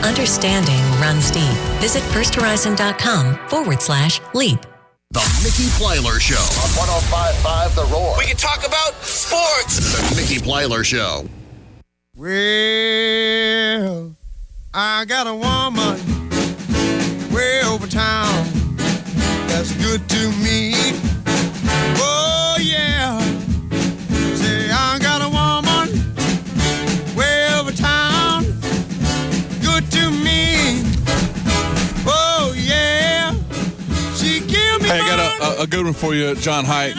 Understanding runs deep. Visit firsthorizon.com/leap. The Mickey Plyler Show on 105.5 The Roar. We can talk about sports. The Mickey Plyler Show. Well, I got a woman way over town that's good to me. Oh, yeah. Say, I got a woman way over town, good to me. Oh, yeah. She give me Hey, I got a good one for you, John Height.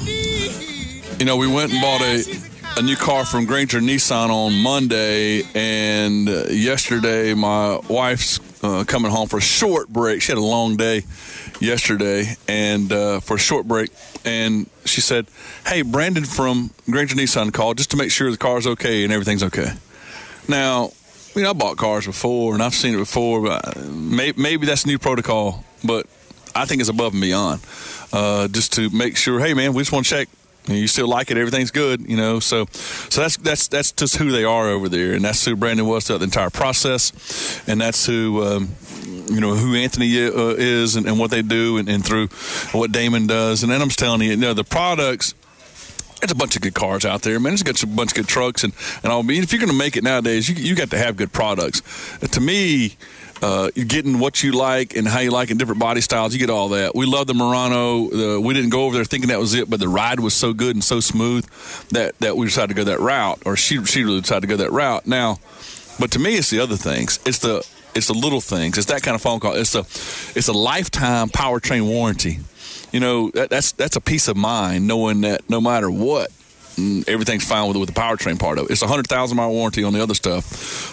You know, we went and bought a new car from Granger Nissan on Monday, and yesterday my wife's coming home for a short break. She had a long day yesterday, and for a short break, and she said, hey, Brandon from Granger Nissan called just to make sure the car's okay and everything's okay. Now, you know, I bought cars before, and I've seen it before, but maybe that's new protocol, but I think it's above and beyond, just to make sure, hey, man, we just want to check. You still like it, everything's good, you know. So that's just who they are over there, and that's who Brandon was throughout the entire process, and that's who who Anthony is and what they do, and through what Damon does. And then I'm just telling you, the products. There's a bunch of good cars out there, man. There's a bunch of good trucks and all. I mean, if you're going to make it nowadays, you got to have good products. To me, you're getting what you like and how you like in different body styles. You get all that. We love the Murano. We didn't go over there thinking that was it, but the ride was so good and so smooth that we decided to go that route, or she really decided to go that route. Now, but to me, it's the other things. It's the little things. It's that kind of phone call. It's a lifetime powertrain warranty. You know, that's a peace of mind knowing that no matter what, everything's fine with the powertrain part of it. It's a 100,000-mile warranty on the other stuff.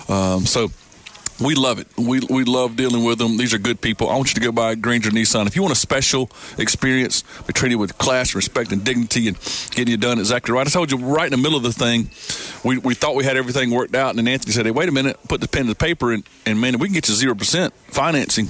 So we love it. We love dealing with them. These are good people. I want you to go by Granger Nissan. If you want a special experience, we treat you with class, respect, and dignity, and getting you done exactly right. I told you right in the middle of the thing, we thought we had everything worked out, and then Anthony said, hey, wait a minute, put the pen to the paper, and man, we can get you 0% financing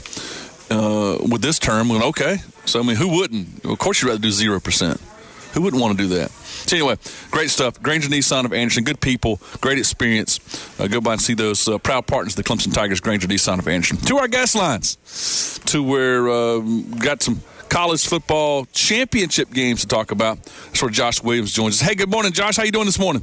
with this term. We went, okay. So, I mean, who wouldn't? Of course, you'd rather do 0%. Who wouldn't want to do that? So, anyway, great stuff. Granger Nissan of Anderson, good people, great experience. Go by and see those proud partners of the Clemson Tigers, Granger Nissan of Anderson. To our guest lines, to where got some college football championship games to talk about. That's where Josh Williams joins us. Hey, good morning, Josh. How you doing this morning?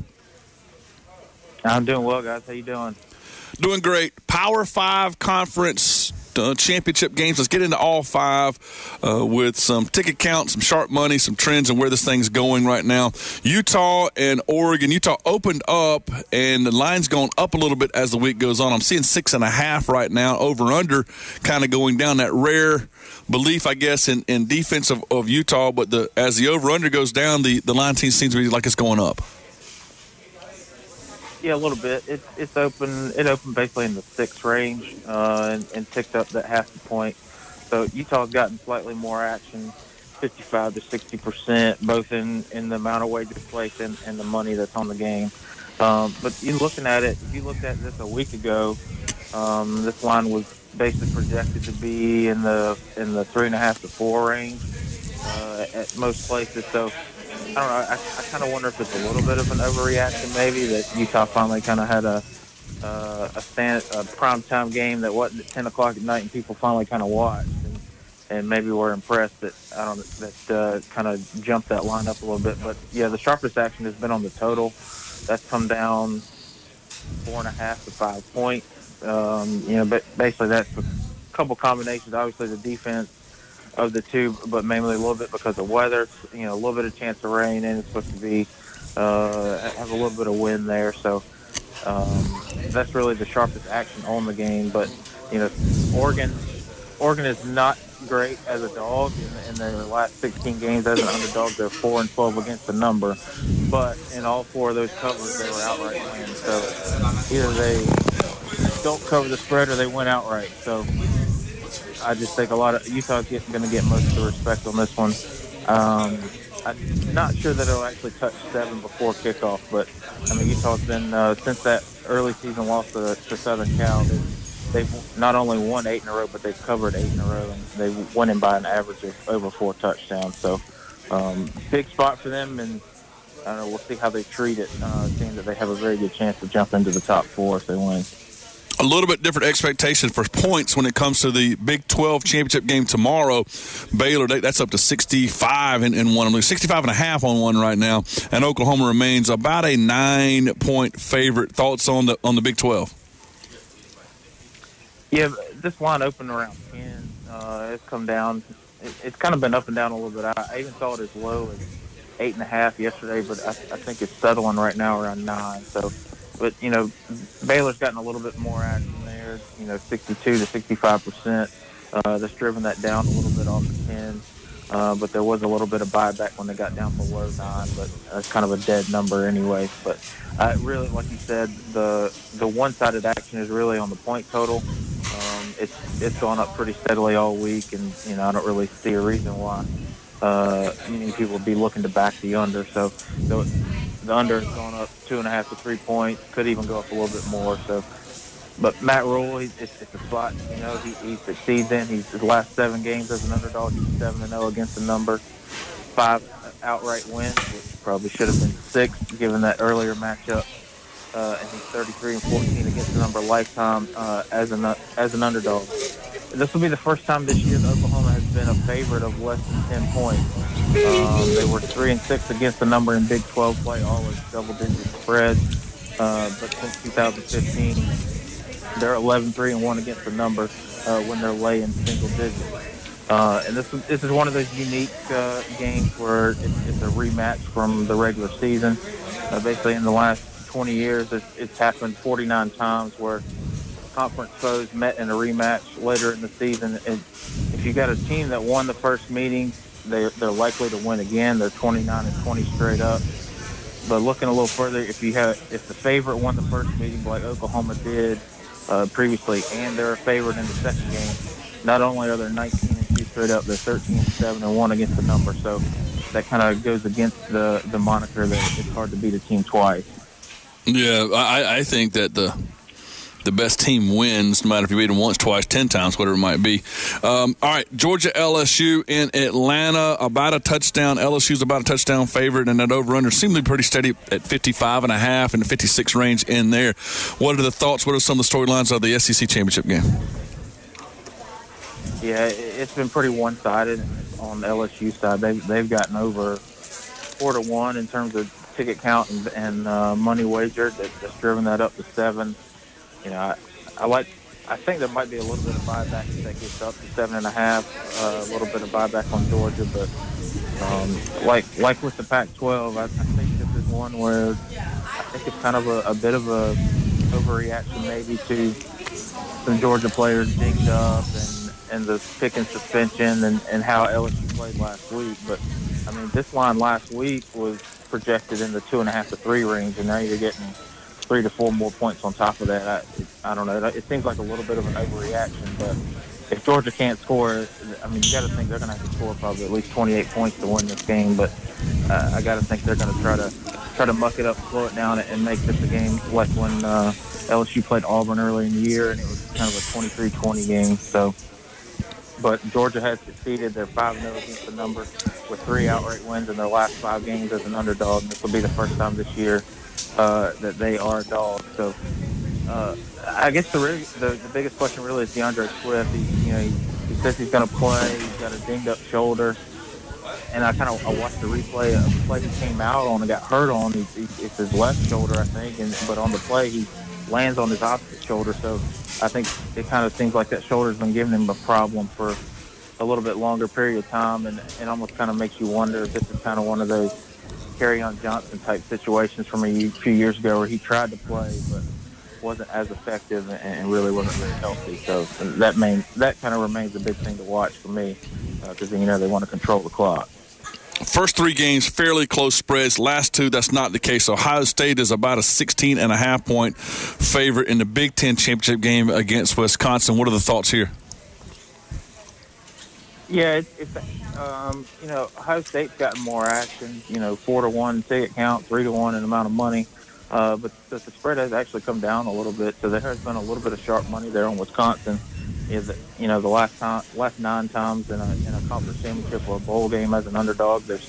I'm doing well, guys. How you doing? Doing great. Power 5 conference championship games. Let's get into all 5 with some ticket count, some sharp money, some trends, and where this thing's going right now. Utah and Oregon. Utah opened up, and the line's gone up a little bit as the week goes on. I'm seeing 6.5 right now. Over/under kind of going down. That rare belief, I guess, in defense of Utah. But as the over/under goes down, the line seems to be like it's going up. Yeah, a little bit. It's open. It opened basically in the 6 range and ticked up that half a point. So Utah's gotten slightly more action, 55 to 60%, both in the amount of wagers placed and the money that's on the game. But you looking at it, if you looked at this a week ago, this line was basically projected to be in the 3.5 to 4 range at most places. So I don't know. I kind of wonder if it's a little bit of an overreaction, maybe, that Utah finally kind of had a primetime game that wasn't at 10 o'clock at night, and people finally kind of watched, and maybe were impressed that kind of jumped that line up a little bit. But yeah, the sharpest action has been on the total. That's come down 4.5 to 5 points. But basically that's a couple combinations. Obviously, the defense of the two, but mainly a little bit because of weather. A little bit of chance of rain, and it's supposed to be have a little bit of wind there. So that's really the sharpest action on the game. But Oregon is not great as a dog in their last 16 games as an underdog. They're 4-12 against the number, but in all 4 of those covers, they were outright wins. So either they don't cover the spread or they win outright. So I just think a lot of Utah's going to get most of the respect on this one. I'm not sure that it'll actually touch 7 before kickoff, but I mean Utah's been since that early season loss to Southern Cal, they've not only won 8 in a row, but they've covered 8 in a row, and they've won in by an average of over 4 touchdowns. So big spot for them, and I don't know, we'll see how they treat it, seeing that they have a very good chance to jump into the top 4 if they win. A little bit different expectation for points when it comes to the Big 12 championship game tomorrow. Baylor, that's up to 65 in one. I mean, 65.5 on one right now, and Oklahoma remains about a 9-point favorite. Thoughts on the Big 12? Yeah, this line opened around 10. It's come down. It's kind of been up and down a little bit. I even saw it as low as 8.5 yesterday, but I think it's settling right now around 9. So. But, Baylor's gotten a little bit more action there, 62 to 65%. That's driven that down a little bit off the 10. But there was a little bit of buyback when they got down below 9, but that's kind of a dead number anyway. But really, like you said, the one-sided action is really on the point total. It's gone up pretty steadily all week, and, I don't really see a reason why many people would be looking to back the under. So the under has gone up 2.5 to 3 points. Could even go up a little bit more. So, but Matt Rule, it's a spot. He succeeds in. His last 7 games as an underdog, he's 7-0 against the number. 5 outright wins, which probably should have been 6 given that earlier matchup. And he's 33-14 against the number lifetime as an underdog. This will be the first time this year that Oklahoma has been a favorite of less than 10 points. They were 3-6 against the number in Big 12 play, always double-digit spreads. But since 2015, they're 11-3-1 against the number when they're laying single digits. And this is one of those unique games where it's a rematch from the regular season. Basically, in the last 20 years, it's happened 49 times where conference foes met in a rematch later in the season. And if you got a team that won the first meeting, they're likely to win again. They're 29-20 straight up. But looking a little further, if the favorite won the first meeting like Oklahoma did previously, and they're a favorite in the second game, not only are they 19-2 straight up, they're 13-7-1 against the number. So that kind of goes against the moniker that it's hard to beat a team twice. Yeah, I think that the best team wins, no matter if you beat them once, twice, 10 times, whatever it might be. All right, Georgia LSU in Atlanta, about a touchdown. LSU's about a touchdown favorite, and that over-under seems to be pretty steady at 55.5 and the 56 range in there. What are the thoughts? What are some of the storylines of the SEC championship game? Yeah, it's been pretty one-sided on the LSU side. They've gotten over 4-1 in terms of ticket count and money wagered. That's driven that up to 7. I think there might be a little bit of buyback if that gets up to 7.5. A little bit of buyback on Georgia, but like with the Pac-12, I think this is one where I think it's kind of a bit of a overreaction maybe to some Georgia players dinged up and the Pickens suspension and how LSU played last week. But I mean, this line last week was projected in the 2.5 to 3 range, and now you're getting 3 to 4 more points on top of that. I don't know. It seems like a little bit of an overreaction, but if Georgia can't score, I mean, you got to think they're going to have to score probably at least 28 points to win this game. But I got to think they're going to try to muck it up, slow it down, and make this a game like when LSU played Auburn early in the year, and it was kind of a 23-20 game. So, but Georgia has succeeded. They're 5-0 against the number with 3 outright wins in their last 5 games as an underdog. And this will be the first time this year that they are dogs. So I guess the biggest question really is DeAndre Swift. He says he's going to play. He's got a dinged up shoulder. And I watched the replay of the play he came out on and got hurt on. It's his left shoulder, I think. But on the play, he lands on his opposite shoulder. So I think it kind of seems like that shoulder's been giving him a problem for a little bit longer period of time. And it almost kind of makes you wonder if this is kind of one of those Kerryon Johnson type situations from a few years ago where he tried to play but wasn't as effective and really wasn't very healthy. So that kind of remains a big thing to watch for me because they want to control the clock. First 3 games, fairly close spreads. Last 2, that's not the case. Ohio State is about a 16.5-point favorite in the Big Ten championship game against Wisconsin. What are the thoughts here? Yeah, Ohio State's gotten more action. 4-1 ticket count, 3-1 in amount of money. But the spread has actually come down a little bit. So there has been a little bit of sharp money there on Wisconsin. The last 9 times in a conference championship or a bowl game as an underdog, they're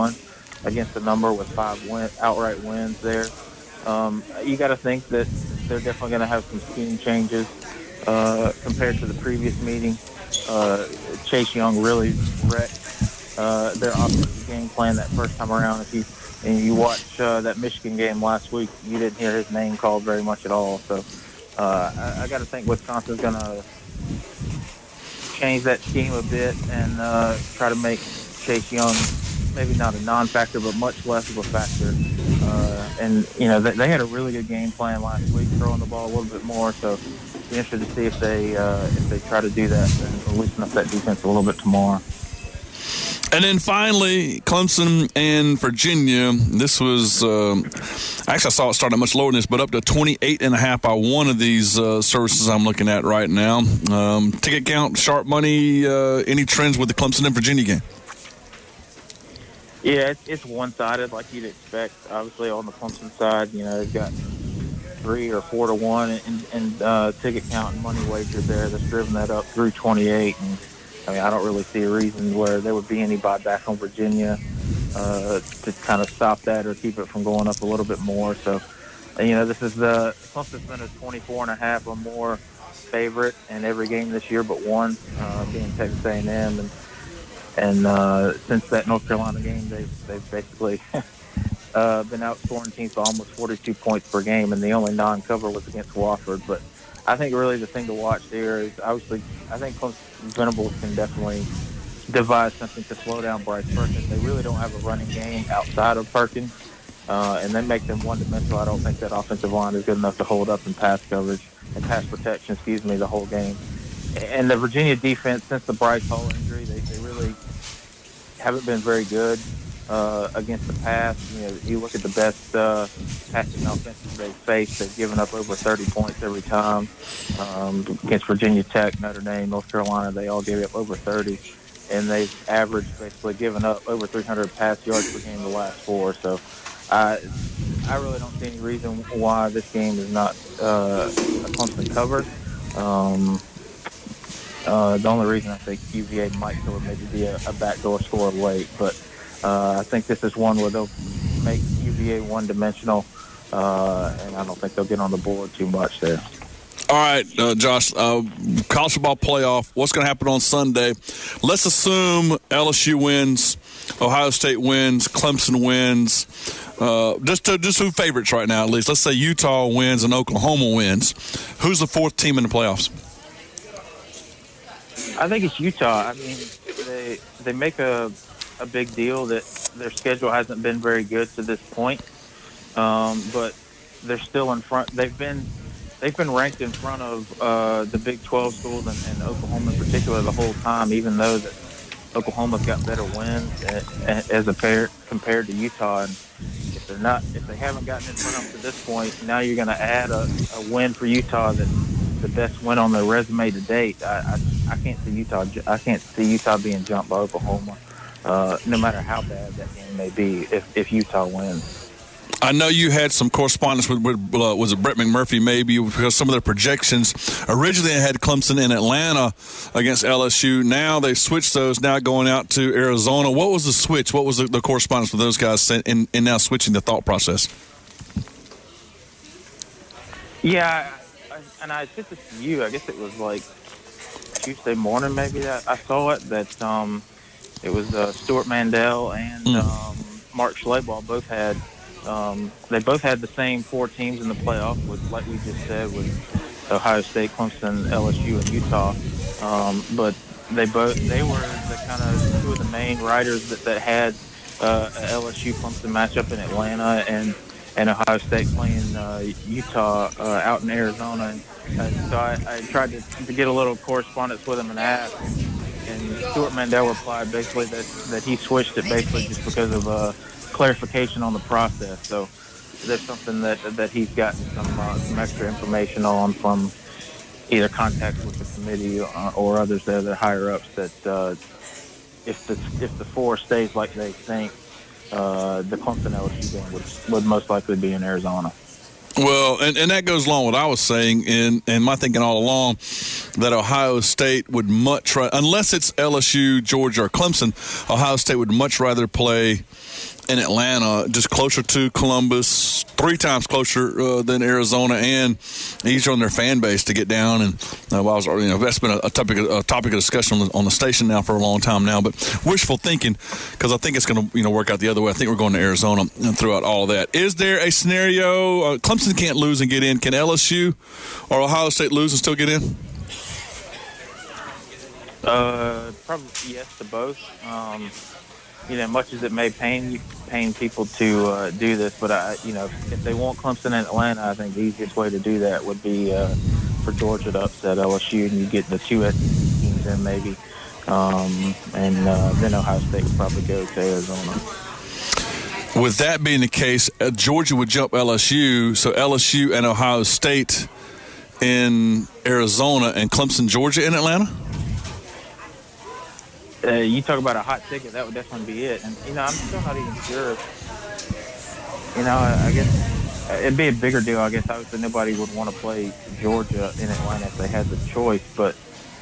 6-2-1 against the number with 5 outright wins there. You got to think that they're definitely going to have some scheme changes compared to the previous meeting. Chase Young really wrecked their offensive game plan that first time around. If you watch that Michigan game last week, you didn't hear his name called very much at all. So I got to think Wisconsin's going to change that scheme a bit and try to make Chase Young maybe not a non-factor, but much less of a factor. And they had a really good game plan last week, throwing the ball a little bit more. So be interested to see if they try to do that and loosen up that defense a little bit tomorrow. And then finally, Clemson and Virginia. This was actually, I saw it started much lower than this, but up to 28.5 by one of these services I'm looking at right now. Ticket count, sharp money. Any trends with the Clemson and Virginia game? Yeah, it's one-sided like you'd expect. Obviously, on the Clemson side, they've got 3 or 4 to 1 in ticket count and money wagered there. That's driven that up through 28. And I don't really see a reason where there would be any buyback on Virginia to kind of stop that or keep it from going up a little bit more. So, this is Clemson's been a 24.5 or more favorite in every game this year, but one being Texas A&M. And since that North Carolina game, they've basically been outscoring teams by almost 42 points per game, and the only non-cover was against Wofford. But I think really the thing to watch there is obviously I think Venables can definitely devise something to slow down Bryce Perkins. They really don't have a running game outside of Perkins, and they make them one-dimensional. I don't think that offensive line is good enough to hold up in pass coverage and pass protection, the whole game. And the Virginia defense, since the Bryce Hall injury, they really haven't been very good against the pass. You look at the best passing offenses they've faced. They've given up over 30 points every time. Against Virginia Tech, Notre Dame, North Carolina, they all gave up over 30. And they've averaged basically giving up over 300 pass yards per game the last 4. So I really don't see any reason why this game is not a Clemson cover. The only reason I think UVA might still maybe be a backdoor score late, but I think this is one where they'll make UVA one-dimensional, and I don't think they'll get on the board too much there. All right, Josh, college football playoff, what's going to happen on Sunday? Let's assume LSU wins, Ohio State wins, Clemson wins. Just who favorites right now, at least. Let's say Utah wins and Oklahoma wins. Who's the 4th team in the playoffs? I think it's Utah. They make a big deal that their schedule hasn't been very good to this point, but they're still in front. They've been ranked in front of the Big 12 schools and Oklahoma in particular the whole time, even though that Oklahoma's got better wins as compared to Utah. And if they haven't gotten in front of them to this point, now you're going to add a win for Utah that's the best win on their resume to date. I can't see Utah. I can't see Utah being jumped by Oklahoma, no matter how bad that game may be. If Utah wins. I know you had some correspondence with was it Brett McMurphy maybe, because some of their projections originally had Clemson in Atlanta against LSU. Now they switched those, now going out to Arizona. What was the switch? What was the correspondence with those guys in now switching the thought process? Yeah, and I sent this to you. I guess it was like Tuesday morning maybe that I saw it, that it was Stuart Mandel and Mark Schlabach both had they both had the same 4 teams in the playoff, with, like we just said, with Ohio State, Clemson, LSU, and Utah. But they were the kind of 2 of the main writers that had a LSU Clemson matchup in Atlanta, and Ohio State playing Utah out in Arizona. And so I tried to get a little correspondence with him and ask. And Stuart Mandel replied basically that he switched it basically just because of clarification on the process. So there's something that he's gotten some extra information on from either contacts with the committee or others there that are higher ups, that if the 4 stays like they think, the Clemson LSU game would most likely be in Arizona. Well, and that goes along with what I was saying, and my thinking all along, that Ohio State would much rather, unless it's LSU, Georgia, or Clemson, Ohio State would much rather play in Atlanta, just closer to Columbus, 3 times closer than Arizona, and easier on their fan base to get down. And that's been a topic of discussion on the station now for a long time now. But wishful thinking, because I think it's going to work out the other way. I think we're going to Arizona throughout all of that. Is there a scenario Clemson can't lose and get in? Can LSU or Ohio State lose and still get in? Probably yes to both. Much as it may pain people to do this, but if they want Clemson and Atlanta, I think the easiest way to do that would be for Georgia to upset LSU, and you get the 2 SEC teams in maybe, and then Ohio State would probably go to Arizona. With that being the case, Georgia would jump LSU, so LSU and Ohio State in Arizona, and Clemson, Georgia in Atlanta? You talk about a hot ticket, that would definitely be it. And, I'm still not even sure. I guess it'd be a bigger deal. I guess obviously nobody would want to play Georgia in Atlanta if they had the choice. But,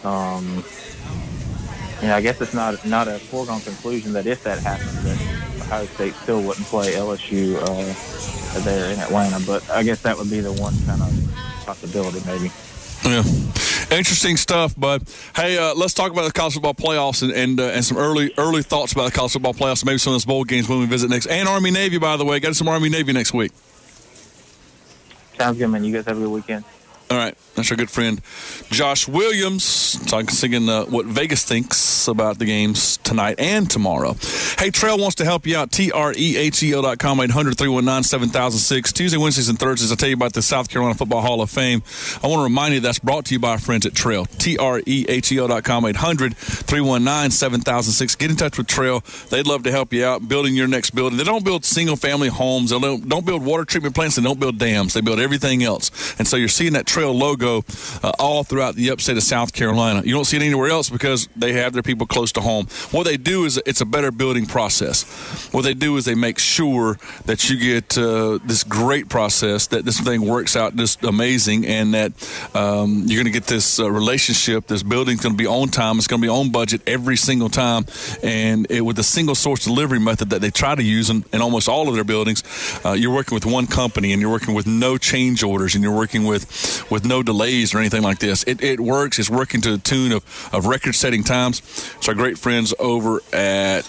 I guess it's not a foregone conclusion that if that happens, that Ohio State still wouldn't play LSU there in Atlanta. But I guess that would be the one kind of possibility maybe. Yeah. Interesting stuff, bud. Hey, let's talk about the college football playoffs and some early thoughts about the college football playoffs, maybe some of those bowl games when we visit next. And Army-Navy, by the way. Got some Army-Navy next week. Sounds good, man. You guys have a good weekend. All right. That's our good friend Josh Williams singing what Vegas thinks about the games tonight and tomorrow. Hey, Trail wants to help you out. TREHEL.com, 800-319-7006. Tuesday, Wednesdays, and Thursdays, I'll tell you about the South Carolina Football Hall of Fame. I want to remind you that's brought to you by our friends at Trail. TREHEL.com, 800-319-7006. Get in touch with Trail. They'd love to help you out building your next building. They don't build single-family homes. They don't build water treatment plants. They don't build dams. They build everything else. And so you're seeing that Trail logo all throughout the upstate of South Carolina. You don't see it anywhere else because they have their people close to home. What they do is it's a better building process. What they do is they make sure that you get this great process, that this thing works out just amazing, and that you're going to get this relationship. This building's going to be on time. It's going to be on budget every single time. And with the single source delivery method that they try to use in almost all of their buildings, you're working with one company, and you're working with no change orders, and you're working with no delays or anything like this. It works. It's working to the tune of record-setting times. It's our great friends over at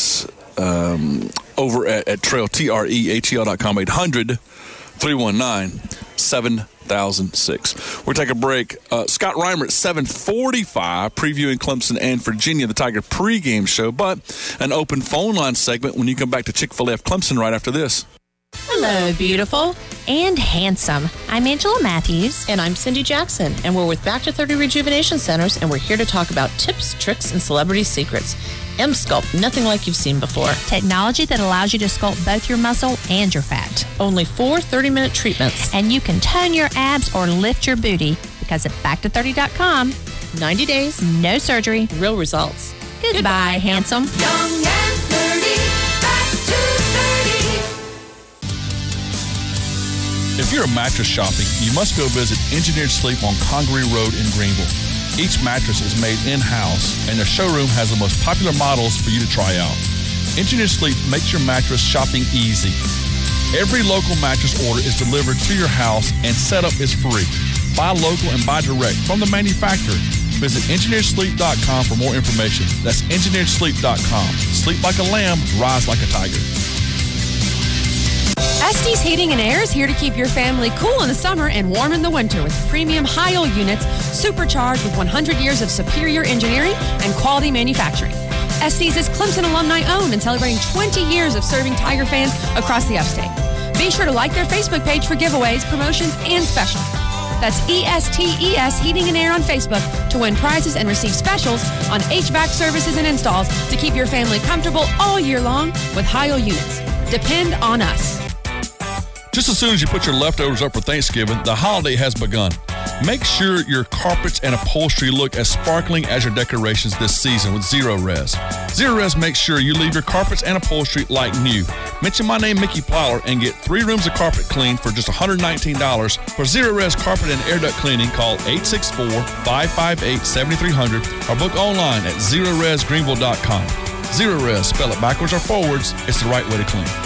Trail, TREHEL.com, 800-319-7006. We'll take a break. Scott Reimer at 7:45, previewing Clemson and Virginia, the Tiger pregame show, but an open phone line segment when you come back to Chick-fil-A of Clemson right after this. Hello, beautiful and handsome. I'm Angela Matthews. And I'm Cindy Jackson. And we're with Back to 30 Rejuvenation Centers, and we're here to talk about tips, tricks, and celebrity secrets. M-Sculpt, nothing like you've seen before. Technology that allows you to sculpt both your muscle and your fat. Only 4 30-minute treatments. And you can tone your abs or lift your booty because at Back230.com, 90 days, no surgery, real results. Goodbye, handsome. Young and 30, Back to 30. If you're a mattress shopping, you must go visit Engineered Sleep on Congaree Road in Greenville. Each mattress is made in-house, and their showroom has the most popular models for you to try out. Engineered Sleep makes your mattress shopping easy. Every local mattress order is delivered to your house, and setup is free. Buy local and buy direct from the manufacturer. Visit engineeredsleep.com for more information. That's engineeredsleep.com. Sleep like a lamb, rise like a tiger. Estes Heating and Air is here to keep your family cool in the summer and warm in the winter with premium Heil units supercharged with 100 years of superior engineering and quality manufacturing. Estes is Clemson alumni owned and celebrating 20 years of serving Tiger fans across the upstate. Be sure to like their Facebook page for giveaways, promotions, and specials. That's ESTES Heating and Air on Facebook to win prizes and receive specials on HVAC services and installs to keep your family comfortable all year long with Heil units. Depend on us. Just as soon as you put your leftovers up for Thanksgiving, the holiday has begun. Make sure your carpets and upholstery look as sparkling as your decorations this season with Zero Res. Zero Res makes sure you leave your carpets and upholstery like new. Mention my name, Mickey Plyler, and get 3 rooms of carpet cleaned for just $119. For Zero Res carpet and air duct cleaning, call 864-558-7300 or book online at ZeroResGreenville.com. Zero Res, spell it backwards or forwards, it's the right way to clean.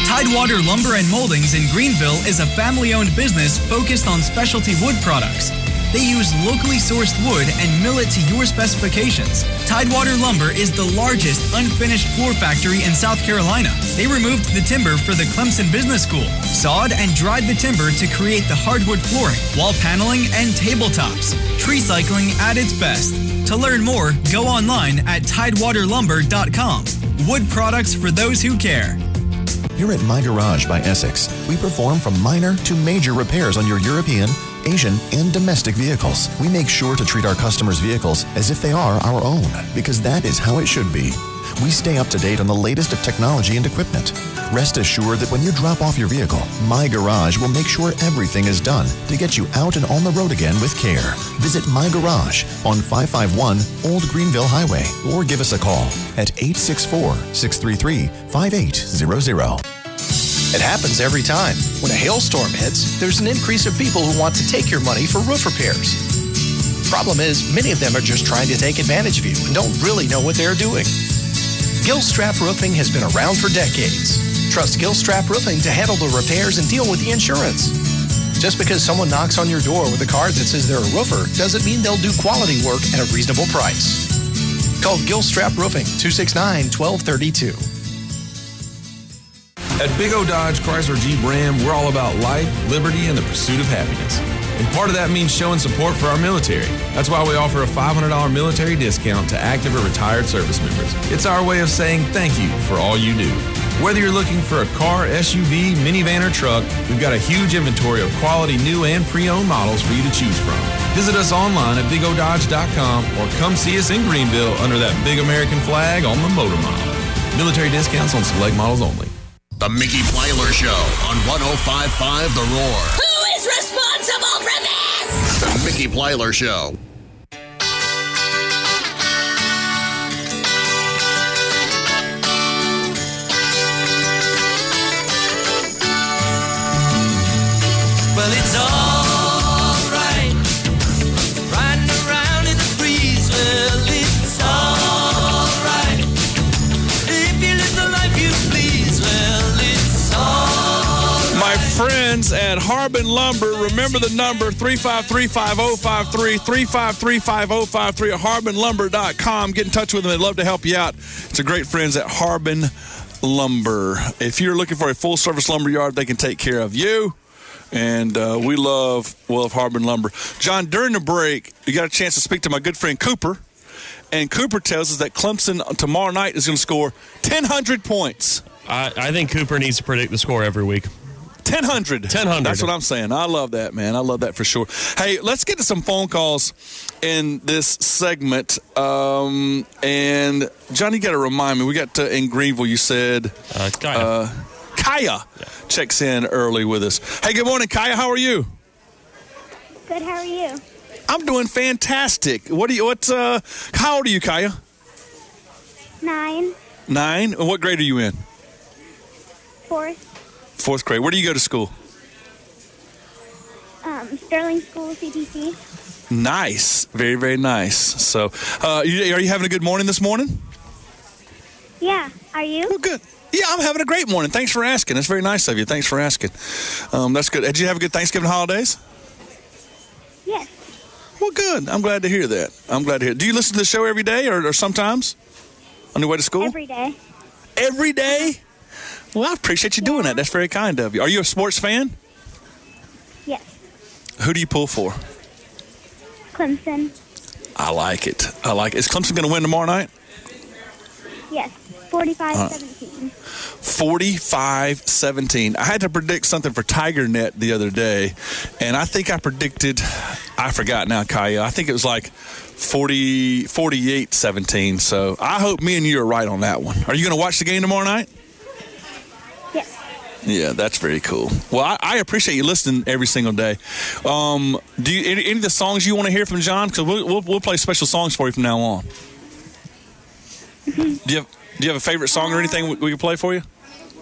Tidewater Lumber and Moldings in Greenville is a family-owned business focused on specialty wood products. They use locally sourced wood and mill it to your specifications. Tidewater Lumber is the largest unfinished floor factory in South Carolina. They removed the timber for the Clemson Business School, sawed and dried the timber to create the hardwood flooring, wall paneling, and tabletops. Tree cycling at its best. To learn more, go online at tidewaterlumber.com. Wood products for those who care. Here at My Garage by Essex, we perform from minor to major repairs on your European, Asian, and domestic vehicles. We make sure to treat our customers' vehicles as if they are our own, because that is how it should be. We stay up to date on the latest of technology and equipment. Rest assured that when you drop off your vehicle, My Garage will make sure everything is done to get you out and on the road again with care. Visit My Garage on 551 Old Greenville Highway or give us a call at 864-633-5800. It happens every time. When a hailstorm hits, there's an increase of people who want to take your money for roof repairs. Problem is, many of them are just trying to take advantage of you and don't really know what they're doing. Gilstrap Roofing has been around for decades. Trust Gilstrap Roofing to handle the repairs and deal with the insurance. Just because someone knocks on your door with a card that says they're a roofer doesn't mean they'll do quality work at a reasonable price. Call Gilstrap Roofing, 269-1232. At Big O Dodge Chrysler Jeep Ram, we're all about life, liberty, and the pursuit of happiness. And part of that means showing support for our military. That's why we offer a $500 military discount to active or retired service members. It's our way of saying thank you for all you do. Whether you're looking for a car, SUV, minivan, or truck, we've got a huge inventory of quality new and pre-owned models for you to choose from. Visit us online at bigododge.com or come see us in Greenville under that big American flag on the Motor Mile. Military discounts on select models only. The Mickey Plyler Show on 105.5 The Roar. Who is responsible for this? The Mickey Plyler Show. Well, it's all right, riding around in the breeze. Well, it's all right, if you live the life you please. Well, it's all right. My friends at Harbin Lumber, remember the number 353-5053, 353-5053 at harbinlumber.com. Get in touch with them. They'd love to help you out. It's a great friends at Harbin Lumber. If you're looking for a full-service lumber yard, they can take care of you. And we love Harbin Lumber. John, during the break, you got a chance to speak to my good friend Cooper. And Cooper tells us that Clemson tomorrow night is going to score 1,000 points. I think Cooper needs to predict the score every week. 1,000. 1,000. That's what I'm saying. I love that, man. I love that for sure. Hey, let's get to some phone calls in this segment. And, John, you got to remind me. We got in Greenville, you said. Kaya checks in early with us. Hey, good morning, Kaya. How are you? Good. How are you? I'm doing fantastic. How old are you, Kaya? 9. 9? And what grade are you in? 4th. 4th grade. Where do you go to school? Sterling School, CTC. Nice. Very, very nice. So, are you having a good morning this morning? Yeah. Are you? Well, good. Yeah, I'm having a great morning. Thanks for asking. That's very nice of you. Thanks for asking. That's good. Did you have a good Thanksgiving holidays? Yes. Well, good. I'm glad to hear that. Do you listen to the show every day or sometimes on your way to school? Every day. Every day? Well, I appreciate you doing that. That's very kind of you. Are you a sports fan? Yes. Who do you pull for? Clemson. I like it. Is Clemson going to win tomorrow night? Yes. 45-17. 45-17. I had to predict something for TigerNet the other day, and I think I forgot now, Kaya. I think it was like 48-17. So I hope me and you are right on that one. Are you going to watch the game tomorrow night? Yes. Yeah, that's very cool. Well, I appreciate you listening every single day. Do you any of the songs you want to hear from John? Because we'll play special songs for you from now on. Do you have a favorite song or anything we can play for you?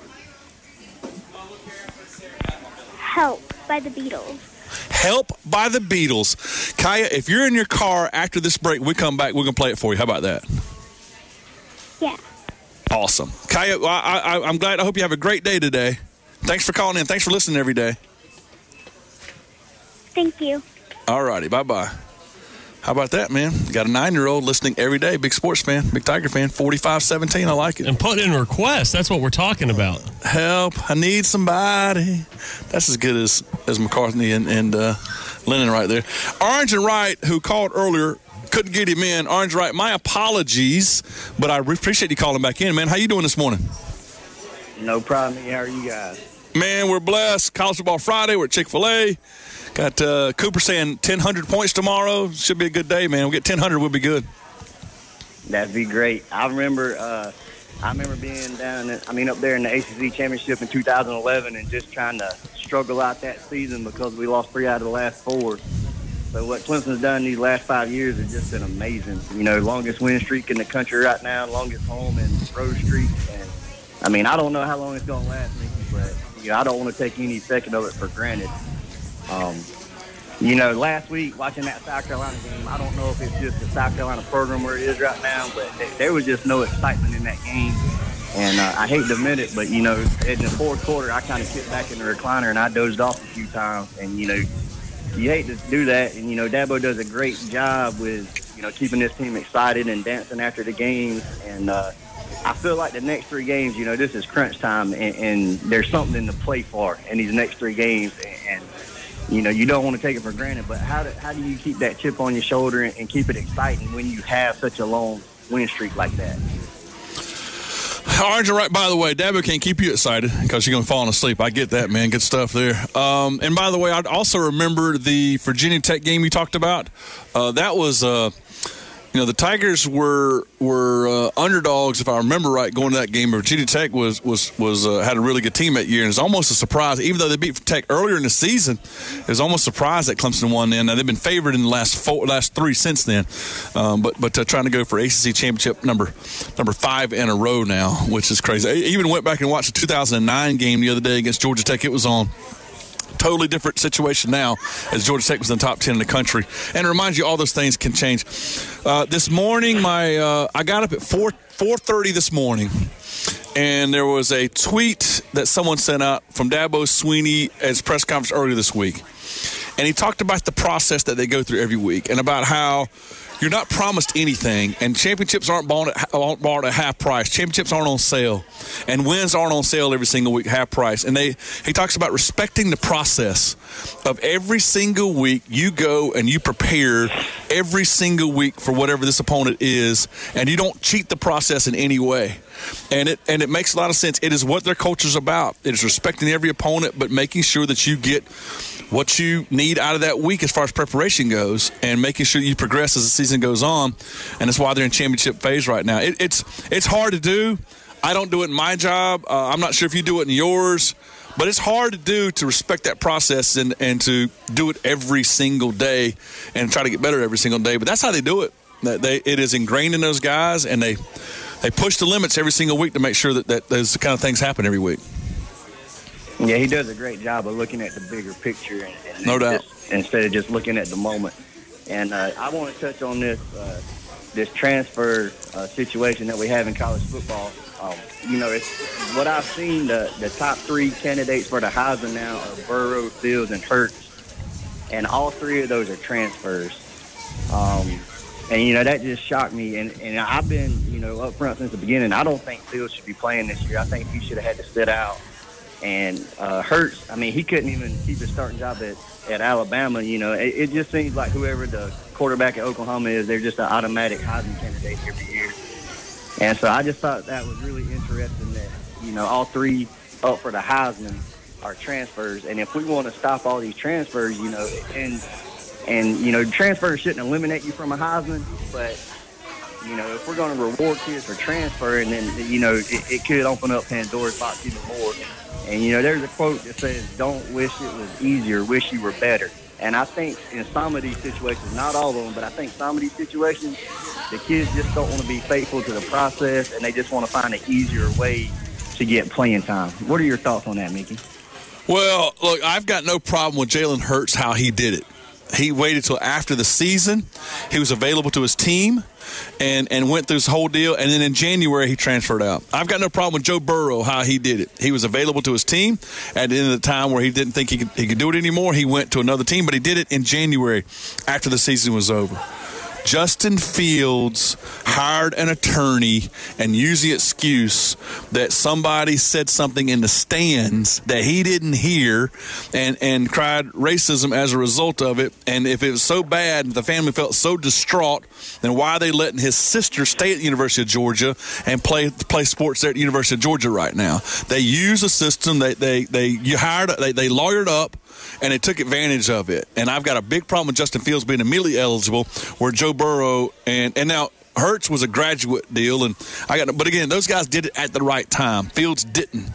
Help by the Beatles. Help by the Beatles. Kaya, if you're in your car after this break, we come back, we're going to play it for you. How about that? Yeah. Awesome. Kaya, I'm glad. I hope you have a great day today. Thanks for calling in. Thanks for listening every day. Thank you. All righty. Bye-bye. How about that, man? Got a 9-year-old listening every day. Big sports fan, big Tiger fan, 45-17. I like it. And put in requests. That's what we're talking about. Help. I need somebody. That's as good as McCartney and Lennon right there. Orange and Wright, who called earlier, couldn't get him in. Orange Wright, my apologies, but I appreciate you calling back in, man. How you doing this morning? No problem. How are you guys? Man, we're blessed. College Football Friday. We're at Chick-fil-A. Got Cooper saying 1,000 points tomorrow. Should be a good day, man. We'll get 1,000. We'll be good. That'd be great. I remember being up there in the ACC championship in 2011 and just trying to struggle out that season because we lost 3 out of the last 4. So what Clemson's done these last 5 years has just been amazing. You know, longest winning streak in the country right now, longest home and road streak. And I don't know how long it's going to last, Mickey, but I don't want to take any second of it for granted. Last week watching that South Carolina game, I don't know if it's just the South Carolina program where it is right now, but there was just no excitement in that game. And I hate to admit it, but, in the fourth quarter, I kind of kicked back in the recliner and I dozed off a few times. And, you hate to do that. And, Dabo does a great job with, keeping this team excited and dancing after the games. And I feel like the next 3 games, this is crunch time and there's something to play for in these next 3 games. And you don't want to take it for granted, but how do you keep that chip on your shoulder and keep it exciting when you have such a long win streak like that? Orange and Wright, by the way, Dabo can't keep you excited because you're going to fall asleep. I get that, man. Good stuff there. And by the way, I also remember the Virginia Tech game you talked about. That was the Tigers were underdogs, if I remember right, going to that game. Virginia Tech was had a really good team that year, and it's almost a surprise. Even though they beat Tech earlier in the season, it was almost a surprise that Clemson won. Then now they've been favored in the last 3 since then, but trying to go for ACC championship number 5 in a row now, which is crazy. I even went back and watched the 2009 game the other day against Georgia Tech. It was on. Totally different situation now as Georgia Tech was in the top 10 in the country. And it reminds you all those things can change. This morning, I got up at 4:30 this morning, and there was a tweet that someone sent out from Dabo Swinney at his press conference earlier this week. And he talked about the process that they go through every week and about how you're not promised anything, and championships aren't bought at half price. Championships aren't on sale, and wins aren't on sale every single week, half price. And he talks about respecting the process of every single week. You go and you prepare every single week for whatever this opponent is, and you don't cheat the process in any way. And it makes a lot of sense. It is what their culture's about. It is respecting every opponent, but making sure that you get what you need out of that week as far as preparation goes, and making sure you progress as the season goes on. And that's why they're in championship phase right now. It's hard to do. I don't do it in my job. I'm not sure if you do it in yours, but it's hard to do, to respect that process and to do it every single day and try to get better every single day. But that's how they do it. It is ingrained in those guys, and they push the limits every single week to make sure that those kind of things happen every week. Yeah, he does a great job of looking at the bigger picture, and no doubt, instead of just looking at the moment. And I want to touch on this transfer situation that we have in college football. It's what I've seen. The top 3 candidates for the Heisman now are Burrow, Fields, and Hurts, and all 3 of those are transfers. And that just shocked me. And I've been up front since the beginning. I don't think Fields should be playing this year. I think he should have had to sit out. And Hurts, he couldn't even keep his starting job at Alabama. It just seems like whoever the quarterback at Oklahoma is, they're just an automatic Heisman candidate every year. And so I just thought that was really interesting that, all 3 up for the Heisman are transfers. And if we want to stop all these transfers, and transfers shouldn't eliminate you from a Heisman, but, if we're going to reward kids for transferring, then, it could open up Pandora's box even more. And, there's a quote that says, "Don't wish it was easier, wish you were better." And I think in some of these situations, not all of them, but I think some of these situations, the kids just don't want to be faithful to the process, and they just want to find an easier way to get playing time. What are your thoughts on that, Mickey? Well, look, I've got no problem with Jalen Hurts, how he did it. he waited till after the season. He was available to his team and went through his whole deal. And then in January, he transferred out. I've got no problem with Joe Burrow, how he did it. He was available to his team at the end of the time where he didn't think he could do it anymore. He went to another team, but he did it in January after the season was over. Justin Fields hired an attorney and used the excuse that somebody said something in the stands that he didn't hear and cried racism as a result of it. And if it was so bad, the family felt so distraught, then why are they letting his sister stay at the University of Georgia and play sports there at the University of Georgia right now? They use a system they lawyered up, and they took advantage of it. And I've got a big problem with Justin Fields being immediately eligible, where Joe Burrow and now Hurts was a graduate deal, but again, those guys did it at the right time. Fields didn't,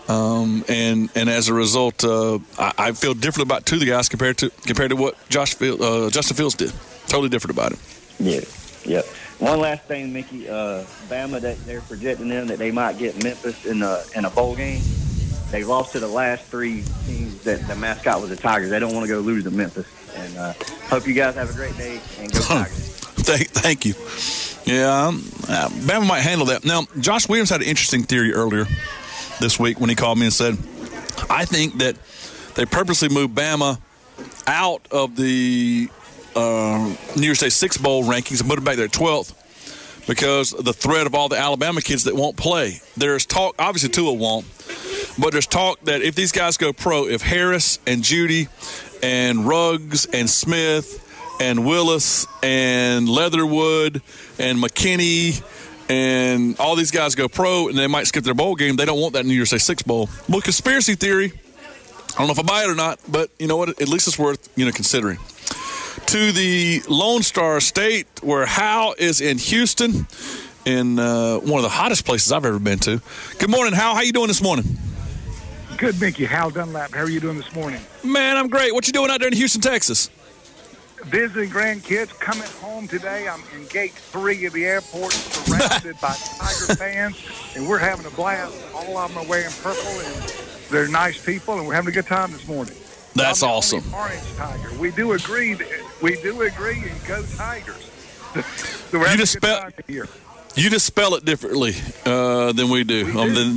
and as a result, I feel different about two of the guys compared to what Justin Fields did. Totally different about it. Yeah, yep. One last thing, Mickey. Bama, they're projecting them that they might get Memphis in a bowl game. They lost to the last three teams that the mascot was the Tigers. They don't want to go lose to Memphis. And hope you guys have a great day and go Tigers. Thank you. Yeah, Bama might handle that. Now, Josh Williams had an interesting theory earlier this week when he called me and said, I think that they purposely moved Bama out of the New Year's Day 6 Bowl rankings and put it back there at 12th because of the threat of all the Alabama kids that won't play. There's talk, obviously Tua won't, but there's talk that if these guys go pro, if Harris and Judy and Ruggs and Smith and Willis and Leatherwood and McKinney and all these guys go pro and they might skip their bowl game, they don't want that New Year's Day 6 Bowl. Well, conspiracy theory, I don't know if I buy it or not, but you know what? At least it's worth considering. To the Lone Star State, where Hal is in Houston, in one of the hottest places I've ever been to. Good morning, Hal. How you doing this morning? Good, Mickey. Hal Dunlap. How are you doing this morning? Man, I'm great. What you doing out there in Houston, Texas? Visiting grandkids. Coming home today. I'm in gate 3 of the airport, surrounded by Tiger fans, and we're having a blast. All of them are wearing purple, and they're nice people, and we're having a good time this morning. That's awesome. Orange Tiger. We do agree, and go Tigers. So we're having a good time here. You just spell it differently than we do.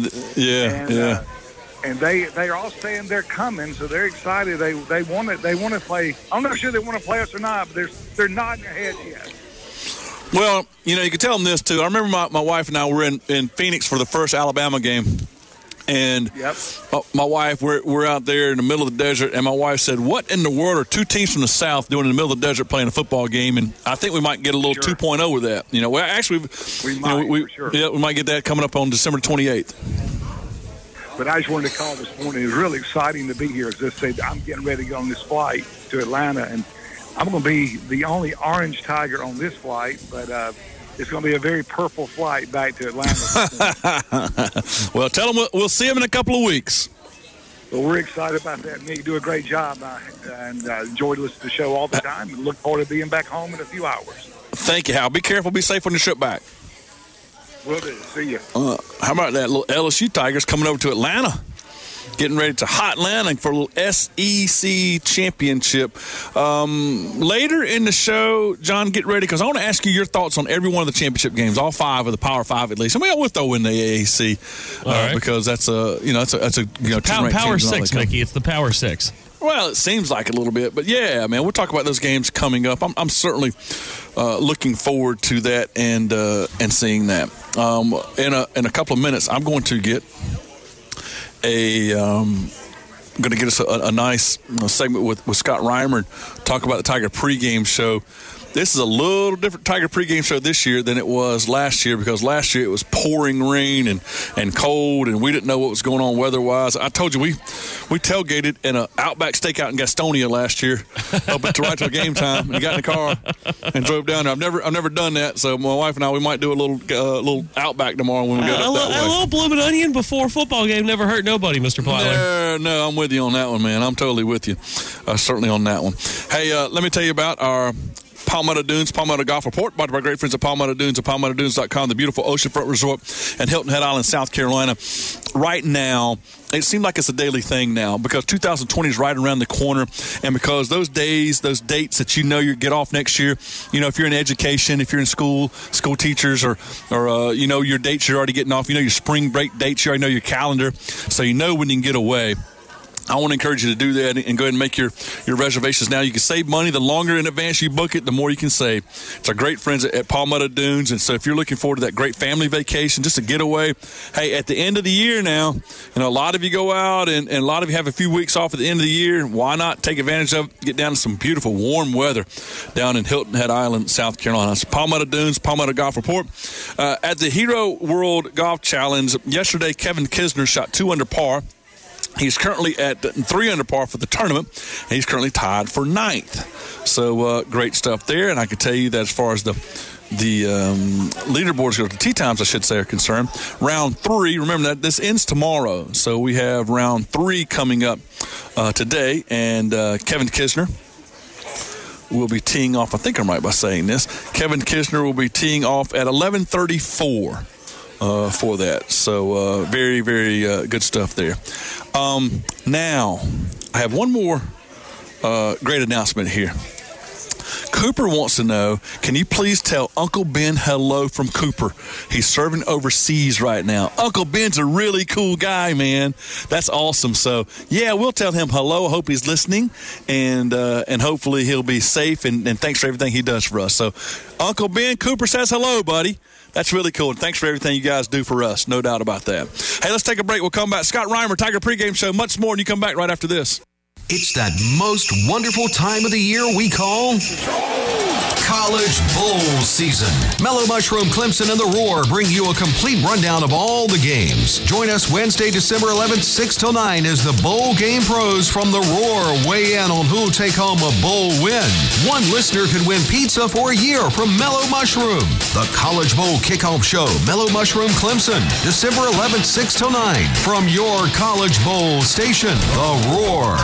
And they're all saying they're coming, so they're excited. They want to play. I'm not sure they want to play us or not, but they're nodding their heads yes. Well, you can tell them this too. I remember my wife and I were in Phoenix for the first Alabama game. And my wife, we're out there in the middle of the desert, and my wife said, what in the world are two teams from the South doing in the middle of the desert playing a football game? And I think we might get a little 2.0 with that. Well, actually, we might get that coming up on December 28th. But I just wanted to call this morning. It's really exciting to be here. As I said, I'm getting ready to go on this flight to Atlanta, and I'm going to be the only orange Tiger on this flight, but it's going to be a very purple flight back to Atlanta. Well, tell them we'll see them in a couple of weeks. Well, we're excited about that. Nick, you do a great job, and enjoy listening to the show all the time, and look forward to being back home in a few hours. Thank you, Hal. Be careful. Be safe on your trip back. Will do. See you. How about that little LSU Tigers coming over to Atlanta? Getting ready to hot Atlanta for a little SEC championship. Later in the show, John, get ready, because I want to ask you your thoughts on every one of the championship games, all 5 of the Power 5 at least. I mean, we'll throw in the AAC because that's Power 6, Mickey. It's the Power 6. Well, it seems like a little bit, but yeah, man, we'll talk about those games coming up. I'm certainly looking forward to that and seeing that. In a couple of minutes, I'm going to get us a nice segment with Scott Reimer, talk about the Tiger pregame show. This is a little different Tiger pregame show this year than it was last year, because last year it was pouring rain and cold, and we didn't know what was going on weather-wise. I told you we tailgated in an Outback Steakout in Gastonia last year up at right till game time, and got in the car and drove down there. I've never done that, so my wife and I, we might do a little Outback tomorrow when we go up that way. A little blooming onion before football game never hurt nobody, Mr. Plyler. No, I'm with you on that one, man. I'm totally with you. Certainly on that one. Hey, let me tell you about our Palmetto Dunes, Palmetto Golf Report, brought to my great friends at Palmetto Dunes and PalmettoDunes.com, the beautiful oceanfront resort in Hilton Head Island, South Carolina. Right now, it seems like it's a daily thing now because 2020 is right around the corner, and because those days, those dates that you get off next year, if you're in education, if you're in school teachers, or your dates you're already getting off, your spring break dates, you already know your calendar, so you know when you can get away. I want to encourage you to do that and go ahead and make your reservations now. You can save money. The longer in advance you book it, the more you can save. It's our great friends at Palmetto Dunes. And so if you're looking forward to that great family vacation, just a getaway, hey, at the end of the year now, a lot of you go out and a lot of you have a few weeks off at the end of the year. Why not take advantage of it? Get down to some beautiful warm weather down in Hilton Head Island, South Carolina. So Palmetto Dunes, Palmetto Golf Report. At the Hero World Golf Challenge, yesterday Kevin Kisner shot 2 under par. He's currently at 3 under par for the tournament, and he's currently tied for 9th. So great stuff there. And I can tell you that as far as the leaderboards go, the tee times, I should say, are concerned, round 3, remember that this ends tomorrow. So we have round 3 coming up today, and Kevin Kisner will be teeing off. I think I'm right by saying this. Kevin Kisner will be teeing off at 11:34. For that. So very, very good stuff there. Now, I have one more great announcement here. Cooper wants to know, can you please tell Uncle Ben hello from Cooper? He's serving overseas right now. Uncle Ben's a really cool guy, man. That's awesome. So, yeah, we'll tell him hello. I hope he's listening, and hopefully he'll be safe, and thanks for everything he does for us. So, Uncle Ben, Cooper says hello, buddy. That's really cool. And thanks for everything you guys do for us. No doubt about that. Hey, let's take a break. We'll come back. Scott Reimer, Tiger Pregame Show. Much more, and you come back right after this. It's that most wonderful time of the year we call College Bowl season. Mellow Mushroom, Clemson, and The Roar bring you a complete rundown of all the games. Join us Wednesday, December 11th, 6 till 9 as the Bowl Game Pros from The Roar weigh in on who'll take home a bowl win. One listener could win pizza for a year from Mellow Mushroom. The College Bowl Kickoff Show, Mellow Mushroom, Clemson, December 11th, 6 till 9 from your College Bowl station, The Roar.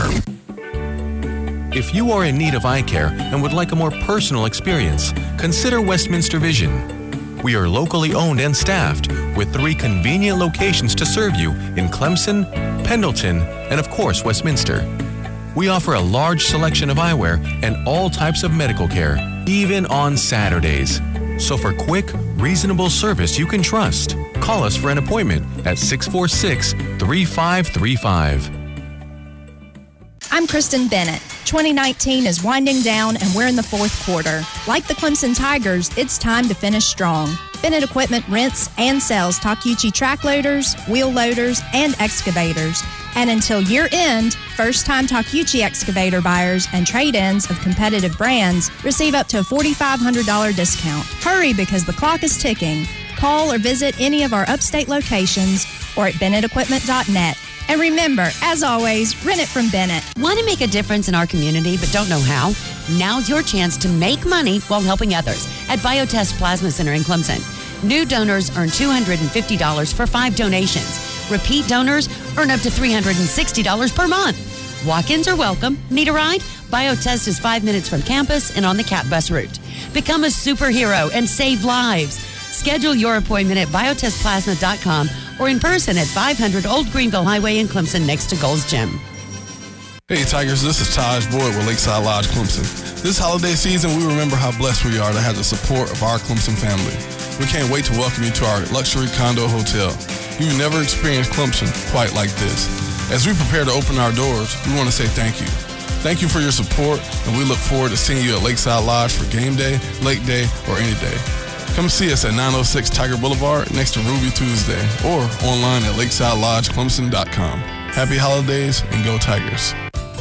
If you are in need of eye care and would like a more personal experience, consider Westminster Vision. We are locally owned and staffed with 3 convenient locations to serve you in Clemson, Pendleton, and of course, Westminster. We offer a large selection of eyewear and all types of medical care, even on Saturdays. So for quick, reasonable service you can trust, call us for an appointment at 646-3535. I'm Kristen Bennett. 2019 is winding down and we're in the 4th quarter. Like the Clemson Tigers, it's time to finish strong. Bennett Equipment rents and sells Takeuchi track loaders, wheel loaders, and excavators. And until year end, first-time Takeuchi excavator buyers and trade-ins of competitive brands receive up to a $4,500 discount. Hurry because the clock is ticking. Call or visit any of our upstate locations or at BennettEquipment.net. And remember, as always, rent it from Bennett. Want to make a difference in our community but don't know how? Now's your chance to make money while helping others at Biotest Plasma Center in Clemson. New donors earn $250 for 5 donations. Repeat donors earn up to $360 per month. Walk-ins are welcome. Need a ride? Biotest is 5 minutes from campus and on the CAT bus route. Become a superhero and save lives. Schedule your appointment at biotestplasma.com or in person at 500 Old Greenville Highway in Clemson next to Gold's Gym. Hey Tigers, this is Taj Boyd with Lakeside Lodge Clemson. This holiday season, we remember how blessed we are to have the support of our Clemson family. We can't wait to welcome you to our luxury condo hotel. You've never experienced Clemson quite like this. As we prepare to open our doors, we want to say thank you. Thank you for your support, and we look forward to seeing you at Lakeside Lodge for game day, lake day, or any day. Come see us at 906 Tiger Boulevard next to Ruby Tuesday or online at lakesidedodgeclemson.com. Happy holidays and go Tigers.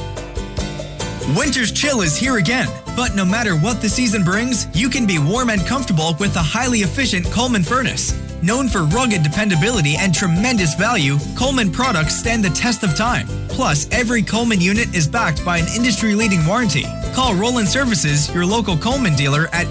Winter's chill is here again, but no matter what the season brings, you can be warm and comfortable with the highly efficient Coleman furnace. Known for rugged dependability and tremendous value, Coleman products stand the test of time. Plus, every Coleman unit is backed by an industry-leading warranty. Call Roland Services, your local Coleman dealer, at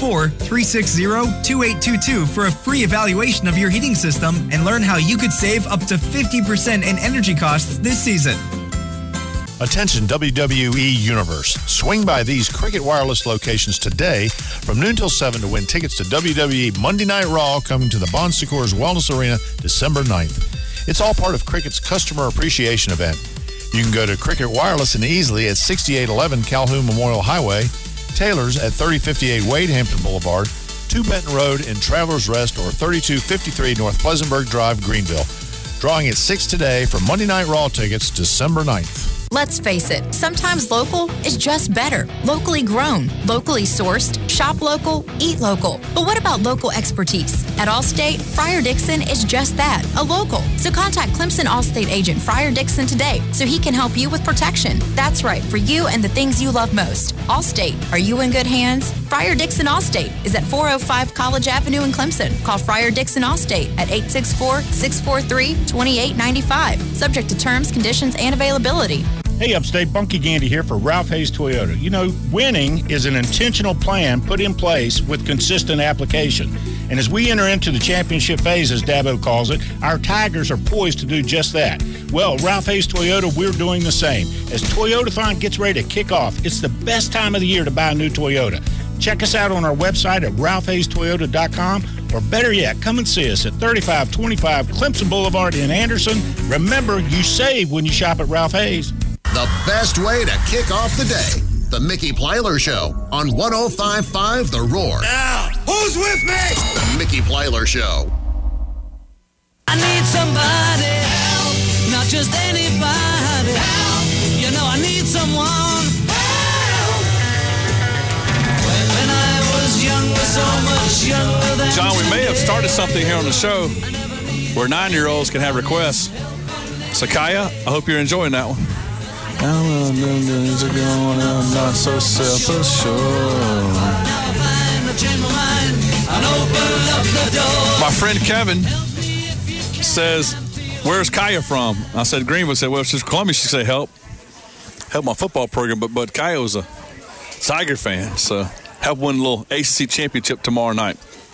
864-360-2822 for a free evaluation of your heating system and learn how you could save up to 50% in energy costs this season. Attention WWE Universe. Swing by these Cricket Wireless locations today from noon till 7 to win tickets to WWE Monday Night Raw coming to the Bon Secours Wellness Arena December 9th. It's all part of Cricket's Customer Appreciation Event. You can go to Cricket Wireless and Easley at 6811 Calhoun Memorial Highway, Taylor's at 3058 Wade Hampton Boulevard, 2 Benton Road in Travelers Rest, or 3253 North Pleasantburg Drive, Greenville. Drawing at 6 today for Monday Night Raw tickets December 9th. Let's face it, sometimes local is just better. Locally grown, locally sourced, shop local, eat local. But what about local expertise? At Allstate, Friar Dixon is just that, a local. So contact Clemson Allstate agent Friar Dixon today so he can help you with protection. That's right, for you and the things you love most. Allstate, are you in good hands? Friar Dixon Allstate is at 405 College Avenue in Clemson. Call Friar Dixon Allstate at 864-643-2895. Subject to terms, conditions, and availability. Hey, Upstate, Bunky Gandy here for Ralph Hayes Toyota. You know, winning is an intentional plan put in place with consistent application. And as we enter into the championship phase, as Dabo calls it, our Tigers are poised to do just that. Well, Ralph Hayes Toyota, we're doing the same. As Toyotathon gets ready to kick off, it's the best time of the year to buy a new Toyota. Check us out on our website at ralphhayestoyota.com, or better yet, come and see us at 3525 Clemson Boulevard in Anderson. Remember, you save when you shop at Ralph Hayes. The best way to kick off the day. The Mickey Plyler Show on 105.5 The Roar. Now, who's with me? The Mickey Plyler Show. I need somebody help, not just anybody help. You know I need someone help. When I was younger, so much younger than John, we may have started something here on the show where 9-year-olds can have requests. Sakaya, I hope you're enjoying that one. I'm not so self-assured. My friend Kevin says, where's Kaya from? I said, Greenville. Said, well, she's Columbia. She said, help my football program. But Kaya was a Tiger fan, so help win a little ACC championship tomorrow night.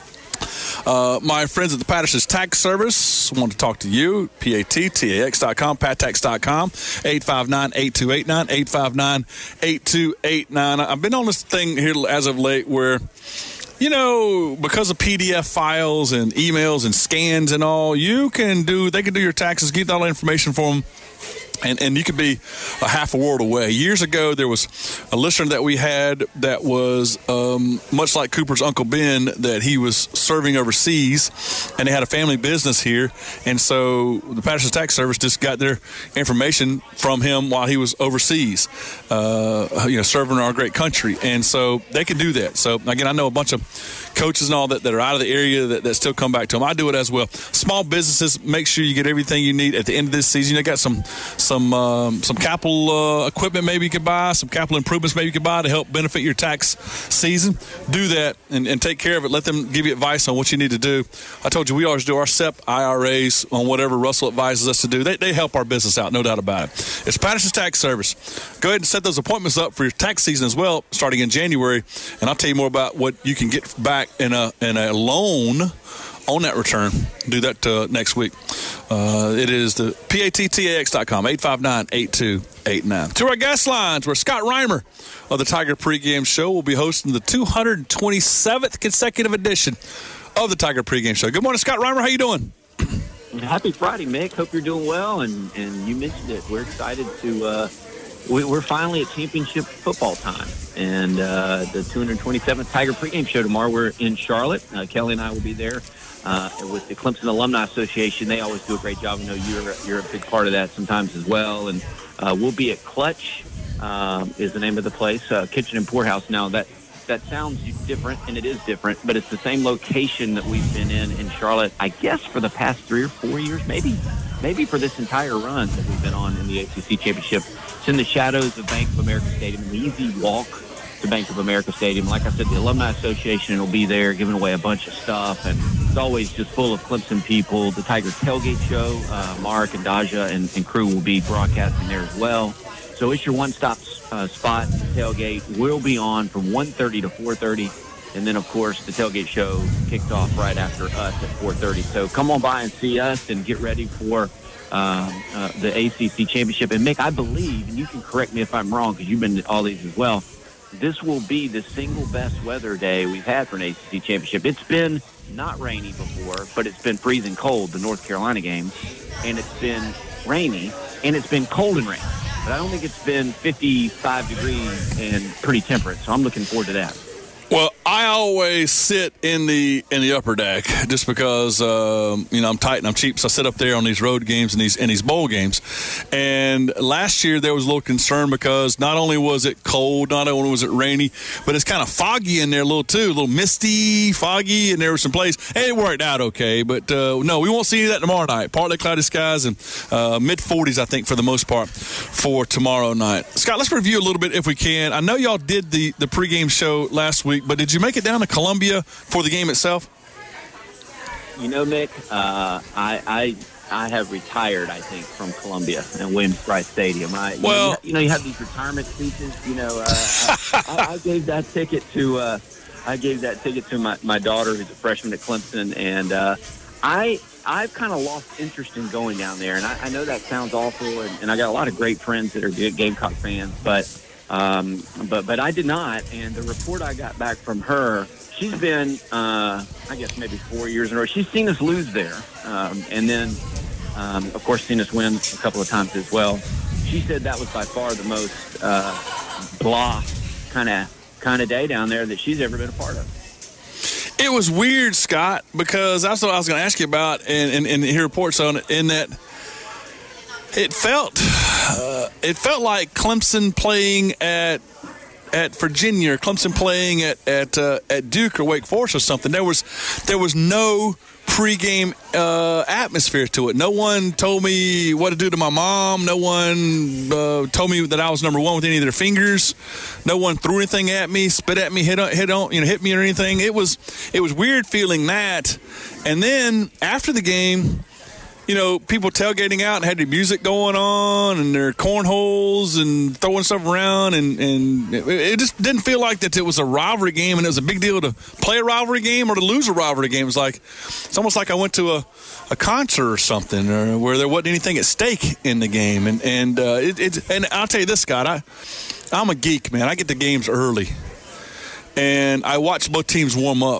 My friends at the Patterson's Tax Service want to talk to you. PATTAX.com, PATTAX.com, 859-8289, 859-8289. I've been on this thing here as of late where, you know, because of PDF files and emails and scans and all, they can do your taxes, get all the information for them. And you could be a half a world away. Years ago, there was a listener that we had that was much like Cooper's Uncle Ben, that he was serving overseas, and they had a family business here. And so the Patterson Tax Service just got their information from him while he was overseas, serving our great country. And so they can do that. So, again, I know a bunch of coaches and all that are out of the area that still come back to them. I do it as well. Small businesses, make sure you get everything you need at the end of this season. You got some capital equipment maybe you could buy, some capital improvements maybe you could buy to help benefit your tax season. Do that and take care of it. Let them give you advice on what you need to do. I told you we always do our SEP IRAs on whatever Russell advises us to do. They help our business out, no doubt about it. It's Patterson's Tax Service. Go ahead and set those appointments up for your tax season as well, starting in January, and I'll tell you more about what you can get back in a loan on that return. Do that next week. It is the PATTAX.com, 859-8289. To our guest lines, where Scott Reimer of the Tiger Pregame Show will be hosting the 227th consecutive edition of the Tiger Pregame Show. Good morning, Scott Reimer. How you doing? Happy Friday, Mick. Hope you're doing well, and you mentioned it. We're excited to we're finally at championship football time, and the 227th Tiger Pregame Show tomorrow. We're in Charlotte. Kelly and I will be there with the Clemson Alumni Association. They always do a great job. I know you're a big part of that sometimes as well. And we'll be at Clutch is the name of the place, Kitchen and Poorhouse. Now that sounds different, and it is different, but it's the same location that we've been in Charlotte, I guess, for the past 3 or 4 years, maybe for this entire run that we've been on in the ACC Championship. It's in the shadows of Bank of America Stadium, an easy walk to Bank of America Stadium. Like I said, the Alumni Association will be there giving away a bunch of stuff, and it's always just full of Clemson people. The Tiger Tailgate Show, Mark and Daja and crew will be broadcasting there as well. So it's your one-stop spot. Tailgate will be on from 1:30 to 4:30. And then, of course, the Tailgate Show kicked off right after us at 4:30. So come on by and see us and get ready for the ACC championship. And Mick, I believe, and you can correct me if I'm wrong because you've been to all these as well, this will be the single best weather day we've had for an ACC championship. It's been not rainy before, but it's been freezing cold, the North Carolina game, and it's been rainy, and it's been cold and rainy. But I don't think it's been 55 degrees and pretty temperate, so I'm looking forward to that. Well, I always sit in the upper deck just because I'm tight and I'm cheap, so I sit up there on these road games and these bowl games. And last year there was a little concern because not only was it cold, not only was it rainy, but it's kind of foggy in there a little misty, foggy, and there were some places. Hey, it worked out okay, but no, we won't see any of that tomorrow night. Partly cloudy skies and mid-40s, I think, for the most part for tomorrow night. Scott, let's review a little bit if we can. I know y'all did the pregame show last week, but did you make it down to Columbia for the game itself? You know, Mick, I have retired, I think, from Columbia and Williams-Brice Stadium. You have these retirement speeches. I gave that ticket to my daughter, who's a freshman at Clemson, and I've kind of lost interest in going down there. And I know that sounds awful, and I got a lot of great friends that are good Gamecock fans, but I did not. And the report I got back from her, she's been, I guess maybe 4 years in a row. She's seen us lose there, and then, of course, seen us win a couple of times as well. She said that was by far the most blah kind of day down there that she's ever been a part of. It was weird, Scott, because that's what I was going to ask you about, and hear reports on it. In that, it felt like Clemson playing at Virginia, or Clemson playing at Duke or Wake Forest or something. There was no pregame atmosphere to it. No one told me what to do to my mom. No one told me that I was number one with any of their fingers. No one threw anything at me, spit at me, hit me or anything. It was weird feeling that. And then after the game, people tailgating out and had the music going on and their cornholes and throwing stuff around, and it just didn't feel like that it was a rivalry game and it was a big deal to play a rivalry game or to lose a rivalry game. It's almost like I went to a concert or something, or where there wasn't anything at stake in the game. And I'll tell you this, Scott, I'm a geek, man. I get the games early, and I watch both teams warm up.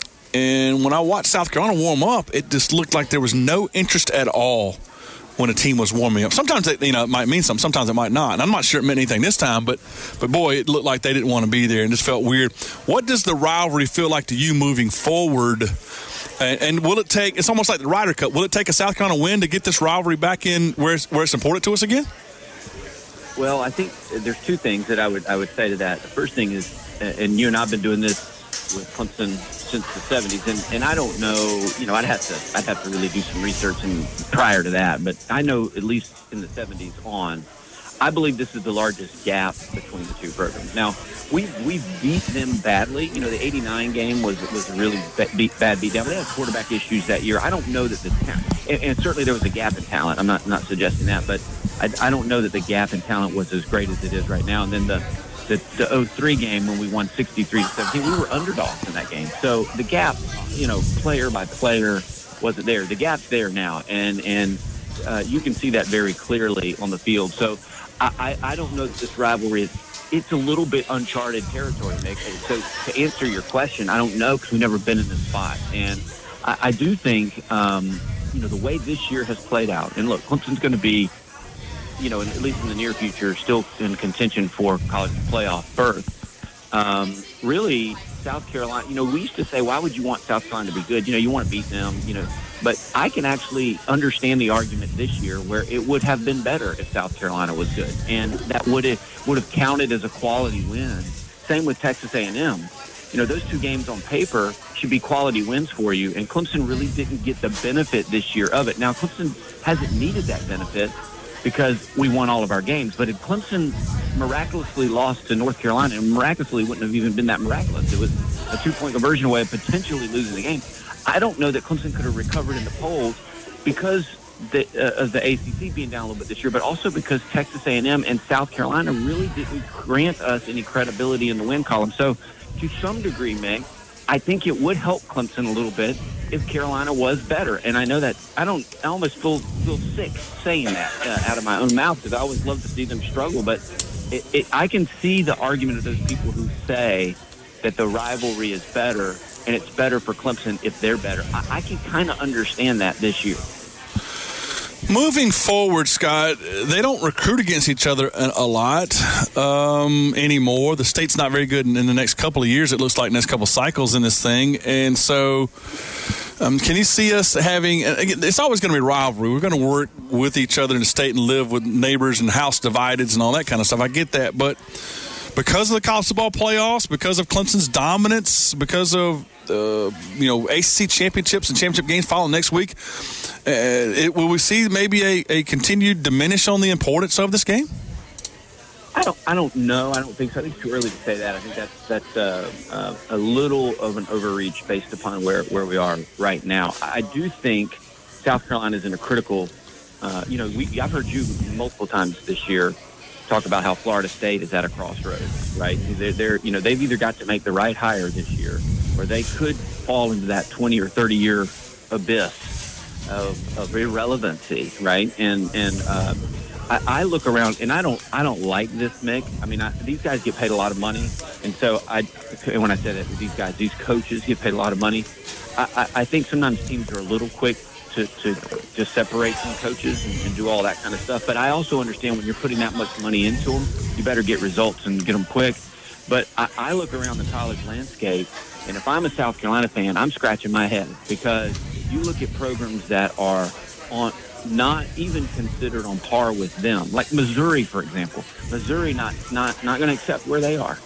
And when I watched South Carolina warm up, it just looked like there was no interest at all when a team was warming up. Sometimes it might mean something, sometimes it might not. And I'm not sure it meant anything this time, but boy, it looked like they didn't want to be there and just felt weird. What does the rivalry feel like to you moving forward? And will it take? It's almost like the Ryder Cup. Will it take a South Carolina win to get this rivalry back in where it's important to us again? Well, I think there's two things that I would say to that. The first thing is, and you and I have been doing this with Clemson since the 70s, and I don't know, I'd have to really do some research prior to that, but I know at least in the 70s on, I believe this is the largest gap between the two programs. Now, we've beat them badly. The 89 game was a really bad beatdown. They had quarterback issues that year. I don't know that the talent, and certainly there was a gap in talent. I'm not suggesting that, but I don't know that the gap in talent was as great as it is right now. And then the 03 game when we won 63-17, we were underdogs in that game. So the gap, player by player wasn't there. The gap's there now, and you can see that very clearly on the field. So I don't know that this rivalry it's a little bit uncharted territory, Nick. So to answer your question, I don't know because we've never been in this spot. And I do think, the way this year has played out, and look, Clemson's going to be, at least in the near future, still in contention for college playoff berth. Really, South Carolina, we used to say, why would you want South Carolina to be good? You want to beat them, But I can actually understand the argument this year where it would have been better if South Carolina was good. And that would have counted as a quality win. Same with Texas A&M. Those two games on paper should be quality wins for you. And Clemson really didn't get the benefit this year of it. Now, Clemson hasn't needed that benefit because we won all of our games. But if Clemson miraculously lost to North Carolina, and miraculously wouldn't have even been that miraculous. It was a 2-point conversion away of potentially losing the game. I don't know that Clemson could have recovered in the polls because of the ACC being down a little bit this year, but also because Texas A&M and South Carolina really didn't grant us any credibility in the win column. So to some degree, Meg, I think it would help Clemson a little bit if Carolina was better. And I know that I almost feel sick saying that out of my own mouth, because I always love to see them struggle. But I can see the argument of those people who say that the rivalry is better and it's better for Clemson if they're better. I can kind of understand that this year. Moving forward, Scott, they don't recruit against each other a lot anymore. The state's not very good in the next couple of years, it looks like, next couple of cycles in this thing. And so can you see us having – it's always going to be rivalry. We're going to work with each other in the state and live with neighbors and house divideds and all that kind of stuff. I get that. But because of the college football playoffs, because of Clemson's dominance, because of ACC championships and championship games following next week, will we see maybe a continued diminish on the importance of this game? I don't know. I don't think so. I think it's too early to say that. I think that's a little of an overreach based upon where we are right now. I do think South Carolina is in a critical. I've heard you multiple times this year talk about how Florida State is at a crossroads, right? They've either got to make the right hire this year, or they could fall into that 20 or 30 year abyss of irrelevancy, right? And I look around, and I don't like this, Mick. I mean, these guys get paid a lot of money, and so when I said it, these coaches get paid a lot of money. I think sometimes teams are a little quick to just separate some coaches and do all that kind of stuff. But I also understand when you're putting that much money into them, you better get results and get them quick. But I look around the college landscape, and if I'm a South Carolina fan, I'm scratching my head, because you look at programs that are not even considered on par with them, like Missouri, for example. Missouri not going to accept where they are,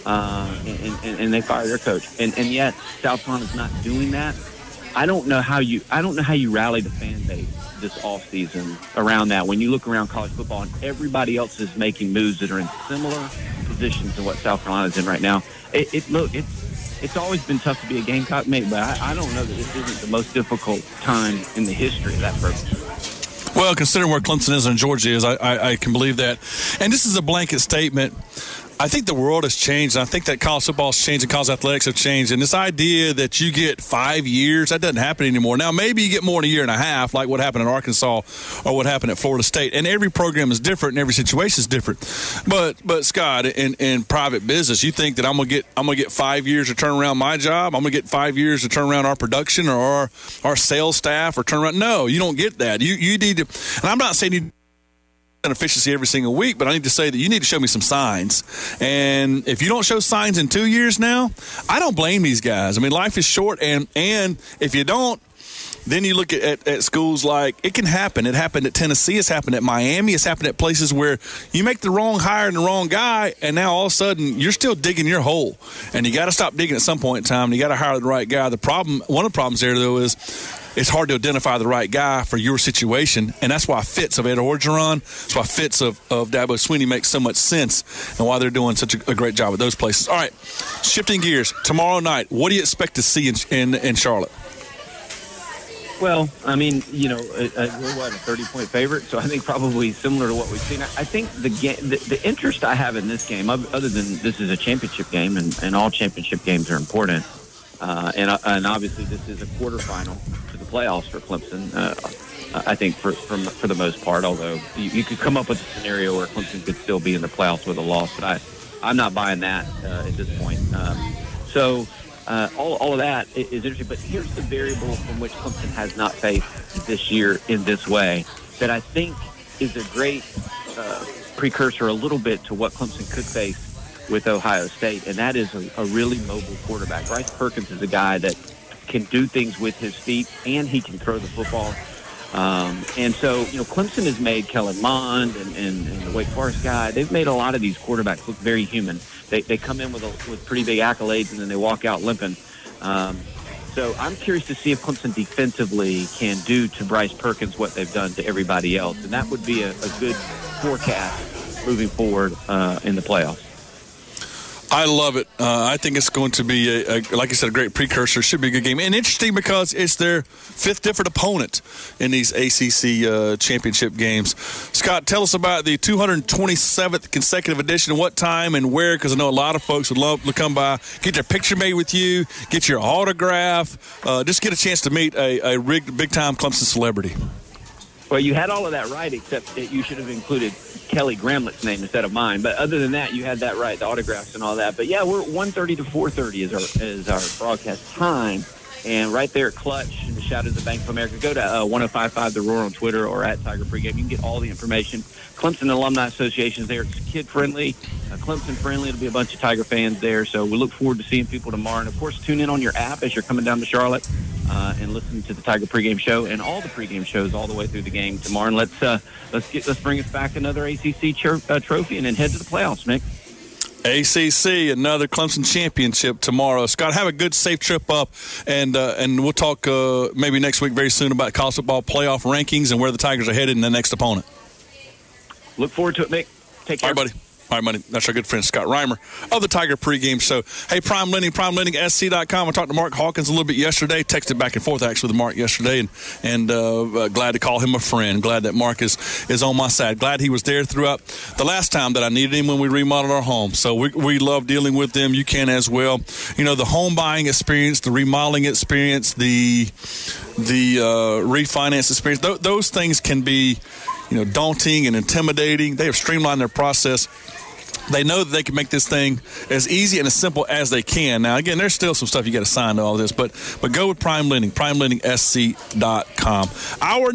and they fire their coach, and yet South Carolina's not doing that. I don't know how you rally the fan base this offseason around that when you look around college football and everybody else is making moves that are in similar positions to what South Carolina's in right now. It's always been tough to be a Gamecock, mate, but I don't know that this isn't the most difficult time in the history of that program. Well, considering where Clemson is and Georgia is, I can believe that. And this is a blanket statement. I think the world has changed, and I think that college football has changed and college athletics have changed. And this idea that you get 5 years, that doesn't happen anymore. Now, maybe you get more in a year and a half, like what happened in Arkansas or what happened at Florida State. And every program is different, and every situation is different. But Scott, in private business, you think that I'm gonna get 5 years to turn around my job? I'm gonna get 5 years to turn around our production or our sales staff or turn around? No, you don't get that. You need to. And I'm not saying you efficiency every single week, but I need to say that you need to show me some signs. And if you don't show signs in 2 years now, I don't blame these guys. I mean, life is short, and if you don't, then you look at schools like, it can happen. It happened at Tennessee. It's happened at Miami. It's happened at places where you make the wrong hire and the wrong guy, and now all of a sudden you're still digging your hole. And you got to stop digging at some point in time. You got to hire the right guy. One of the problems there, though, is it's hard to identify the right guy for your situation, and that's why Fitz of Ed Orgeron, that's why Fitz of Dabo Swinney makes so much sense, and why they're doing such a great job at those places. All right, shifting gears. Tomorrow night, what do you expect to see in Charlotte? Well, I mean, we're a 30-point favorite, so I think probably similar to what we've seen. I think the interest I have in this game, other than this is a championship game, and all championship games are important, and obviously this is a quarterfinal to the playoffs for Clemson. I think for the most part, although you could come up with a scenario where Clemson could still be in the playoffs with a loss, but I'm not buying that at this point. All of that is interesting, but here's the variable from which Clemson has not faced this year in this way that I think is a great precursor a little bit to what Clemson could face with Ohio State, and that is a really mobile quarterback. Bryce Perkins is a guy that can do things with his feet, and he can throw the football. And so, Clemson has made Kellen Mond and the Wake Forest guy. They've made a lot of these quarterbacks look very human. They come in with pretty big accolades, and then they walk out limping. So I'm curious to see if Clemson defensively can do to Bryce Perkins what they've done to everybody else. And that would be a good forecast moving forward in the playoffs. I love it. I think it's going to be, like you said, a great precursor. Should be a good game. And interesting because it's their 5th different opponent in these ACC championship games. Scott, tell us about the 227th consecutive edition, what time and where, because I know a lot of folks would love to come by, get their picture made with you, get your autograph, just get a chance to meet a big-time Clemson celebrity. Well, you had all of that right, except that you should have included Kelly Gramlett's name instead of mine. But other than that, you had that right, the autographs and all that. But, yeah, we're 1:30 to 4:30 is our broadcast time. And right there at Clutch in the shadows of Bank of America, go to 1055 The Roar on Twitter or at Tiger Pregame. You can get all the information. Clemson Alumni Association is there. It's kid-friendly, Clemson-friendly. It'll be a bunch of Tiger fans there. So we look forward to seeing people tomorrow. And, of course, tune in on your app as you're coming down to Charlotte and listen to the Tiger Pregame Show and all the pregame shows all the way through the game tomorrow. And let's bring us back another ACC trophy and then head to the playoffs, Mick. ACC, another Clemson championship tomorrow. Scott, have a good, safe trip up, and we'll talk maybe next week very soon about college football playoff rankings and where the Tigers are headed in the next opponent. Look forward to it, Mick. Take care. All right, buddy. All right, buddy. That's our good friend Scott Reimer of the Tiger Pregame Show. Hey, Prime Lending, PrimeLendingSC.com. I talked to Mark Hawkins a little bit yesterday, texted back and forth actually with Mark yesterday, and glad to call him a friend. Glad that Mark is on my side. Glad he was there throughout the last time that I needed him when we remodeled our home. So we love dealing with them. You can as well. You know, the home buying experience, the remodeling experience, the refinance experience, those things can be, daunting and intimidating. They have streamlined their process. They know that they can make this thing as easy and as simple as they can. Now, again, there's still some stuff you got to sign to all this, but go with Prime Lending, PrimeLendingSC.com.